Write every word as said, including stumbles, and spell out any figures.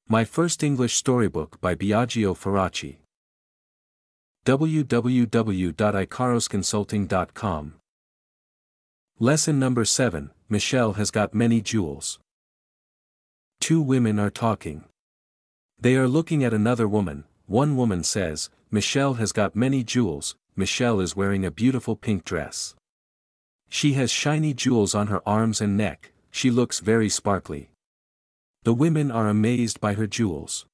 My First English Storybook by Biagio Faraci. w w w dot icaros consulting dot com. Lesson number seven, Michelle has got many jewels. Two women are talking. They are looking at another woman. One woman says, Michelle has got many jewels. Michelle is wearing a beautiful pink dress. She has shiny jewels on her arms and neck. She looks very sparkly. The women are amazed by her jewels.